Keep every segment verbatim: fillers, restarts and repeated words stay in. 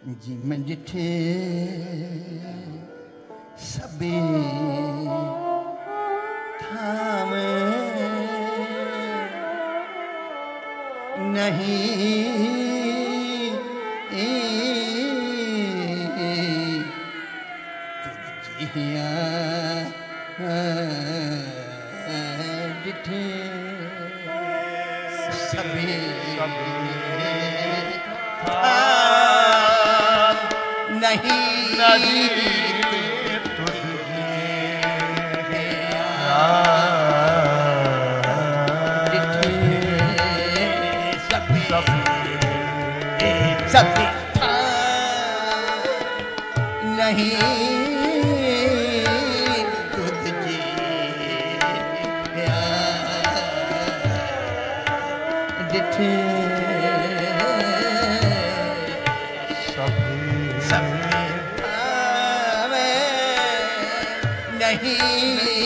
जी मैं जिठे सबे थाम नहीं तुझिया जिठे सबे नहीं नहीं सभी नहीं तुझे डिठे सभी सभी नहीं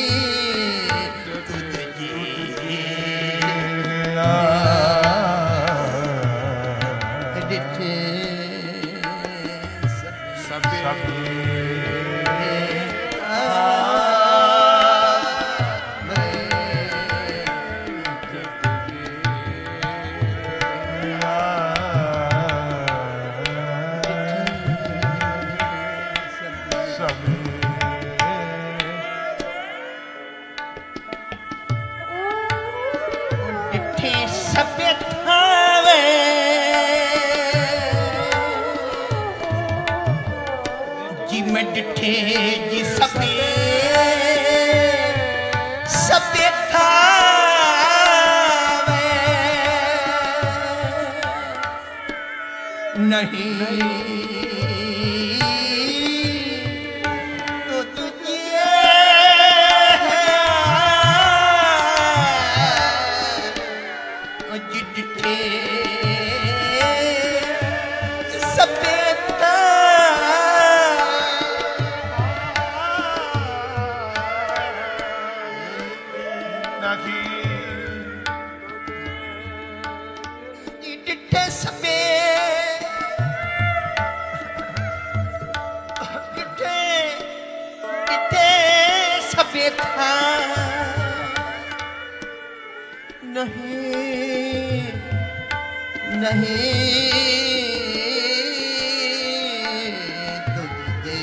मैं डिठे जी सबे सबे थावे नहीं तो तुझे जी डिठे सबे डिठे सबे डिठे डिठे सबे था नहीं नहीं तुझे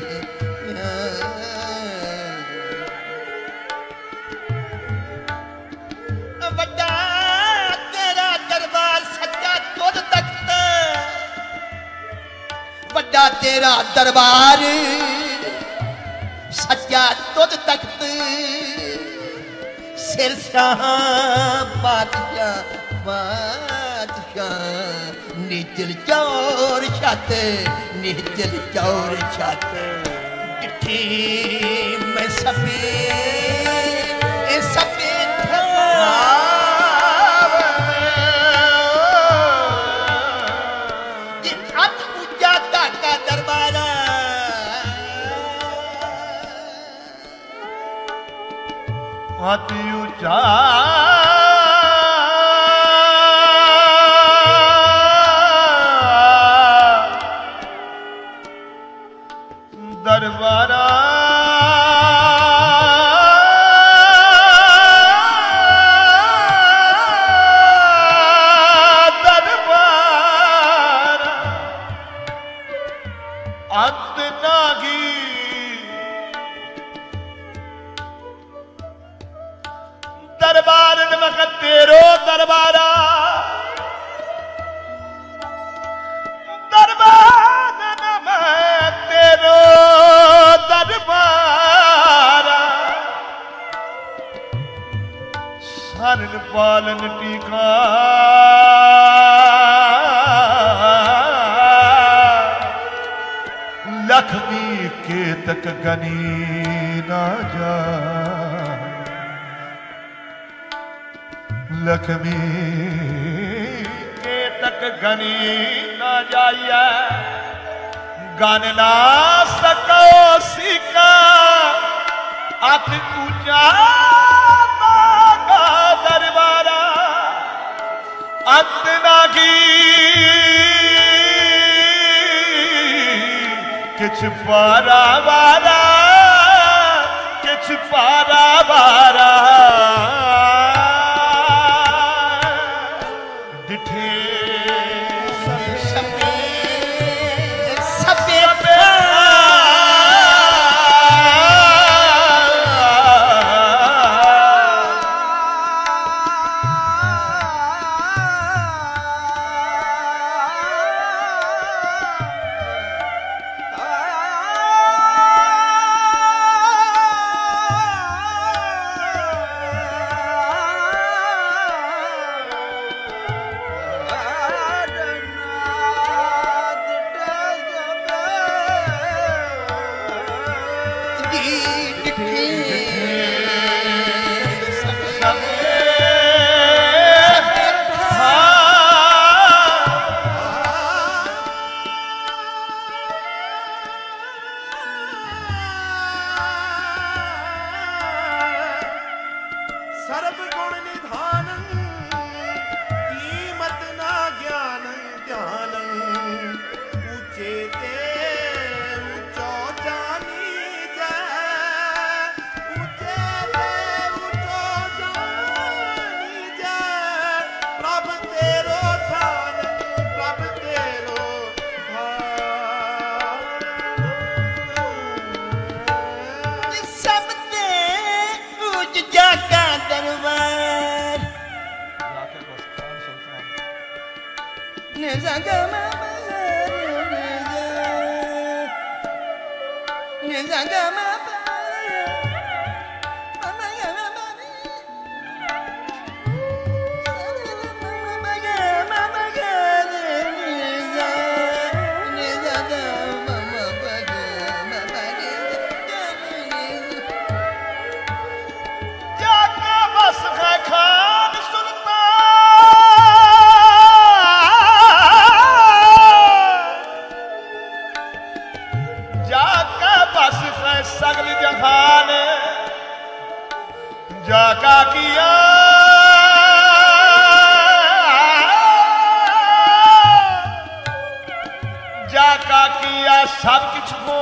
बड़ा तेरा दरबार सच्चा तुझ तख्त बड़ा तेरा दरबार सच्चा तुझ तख्त सिर शाह बादशाह बादशाह नीचल चौर छत नीचल चौर छत डिठी मैं सबे सबे अति ऊंचा दरबारा दरबार अंत नागी दरबार नमक तेरो दरबारा दरबार नमक तेरो दरबारा सरन पालन टीका लक्ष्मी के तक गनी ना जा लक्ष्मी के तक गनी ना जाइए गान ना सको सिका अत ऊंचा दरबारा अंत नागी किछ पारा वारा किछ पारा वारा डिठे सबे सबे सर्व गुण निधान कीमत ना ज्ञान ज्ञान ऊंचे ते ऊंचो जानी जय ऊंचे ते ऊंचो जानी जय प्रभ तेरो ध्यान प्रभ तेरो ध्यान सब ते ऊंच जाका दरबार ने जगमा ने जगमा जाके बस है खान सुल्तान जाके बस है सगल जहान जाका किया जाका किया सब कुछ हो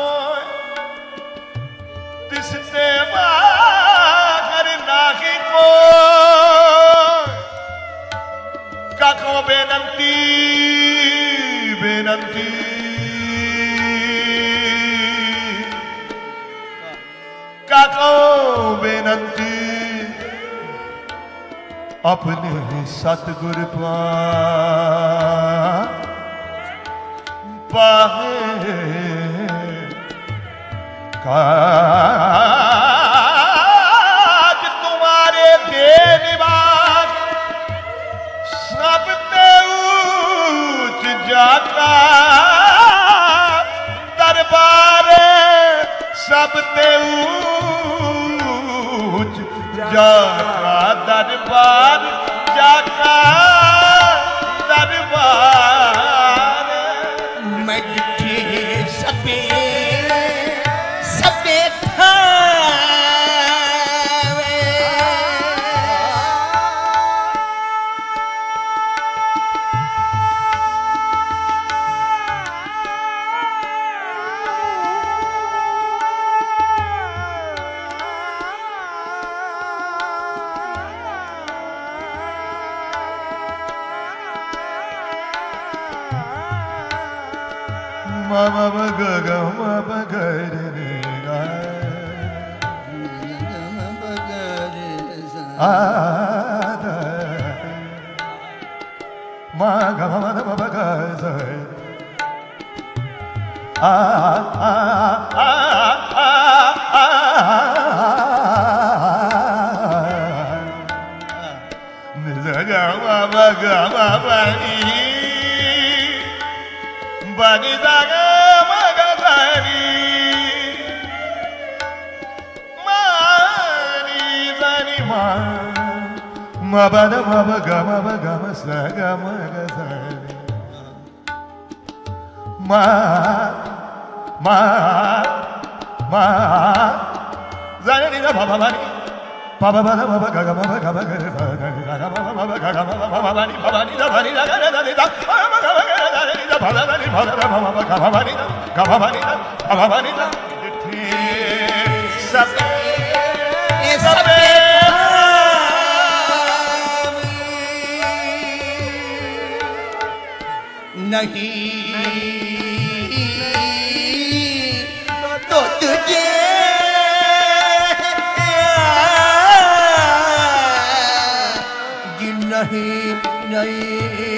तिसते बागर नाही को काको बेनंती बेनंती काको बेनंती अपने सतगुर पा पाहे काज तुम्हारे दे निवास सब ते ऊंच जाका दरबार सब ते ऊंच जाका दरबार जाका दरबार मैं डिठे सबे सबे Thawe mama magaga mama garene ga ada maga mama mama gaza a a a nizaga mama mama bani daga magadani mani zani ma ma bada ma baga ma baga ma saga ma gazani ma ma ma zani da baba bani baba bada ma baga ma baga ma gazani ma ma ma baga ma ma baga ma ma bani baba ni da bani da da da da ma ma baga da da भलवनि भलव भव गभवनि गभवनि गभवनि सबे सबे नहीं तो तुझे ये नहीं नहीं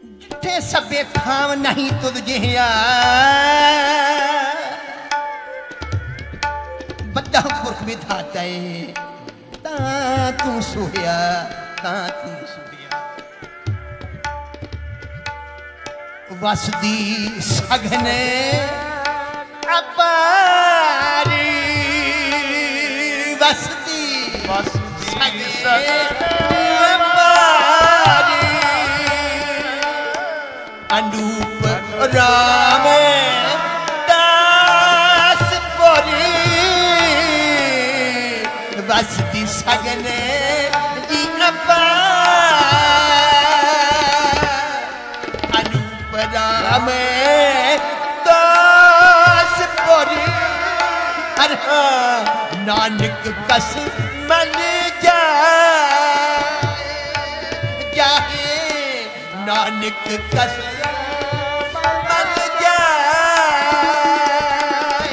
जिथे सबे ठाव नहीं तुद जिहा बद्दा पुरख विधाता ता तू सोया ता तू सोया वसदी सघने अपारी वसदी वसदी सघने अपारी अनूप राम दास पुरी वसदी सघने जी अनूप राम दास पुरी हर नानक कस मन जाए जाहे नानक कस मन जाए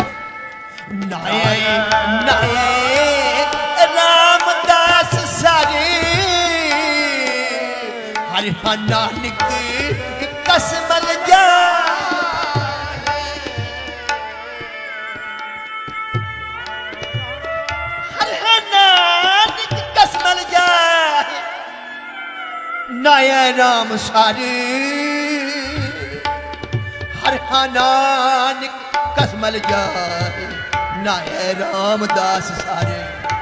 नाये नाये रामदास सारे हर नानक कस मन जाए नाया राम सारे हर नानक कसमल जाए नाया रामदास सारे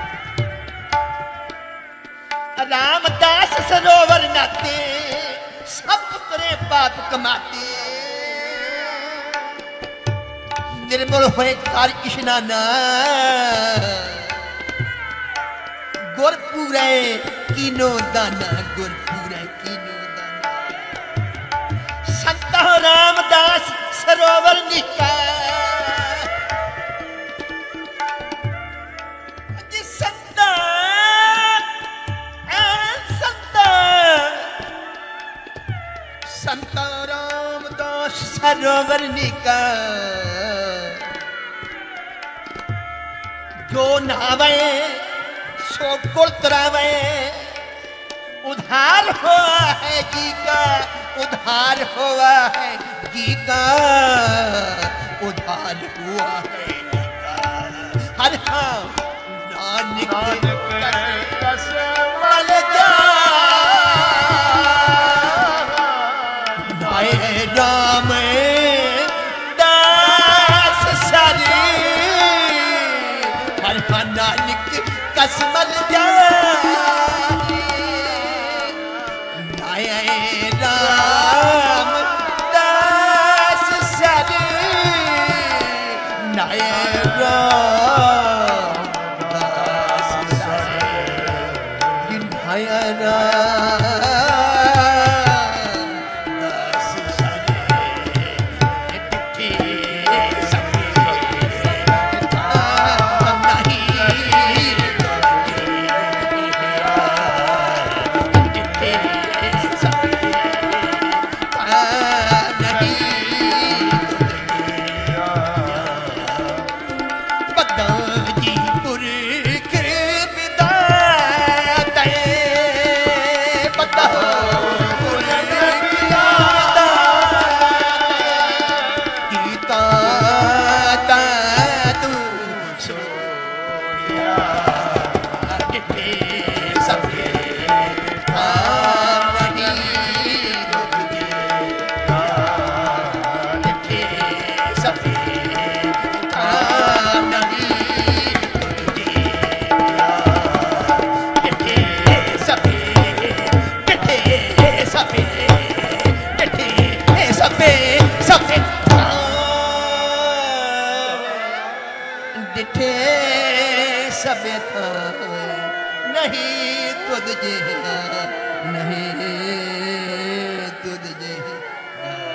रामदास सरोवर नाते सब करे पाप कमाते निर्मल होए कार इशनाना गुरपुरे कीनो दाना गुरपुरे कीनो दाना संत रामदास सरोवर निका संत संत संत रामदास सरोवर निका जो नहावे सो कुल तरावे उधार हुआ है जी का उधार हुआ है जी का उधार हुआ है जी का हर हाँ नानक कस मल जाए राम दास सारे हर हाँ नानक कसमल जाए नाया राम दास सारे नाया राम दास सारे नाया राम दास सारे डिठे सफे नहीं तुझ जे नहीं तुझ जे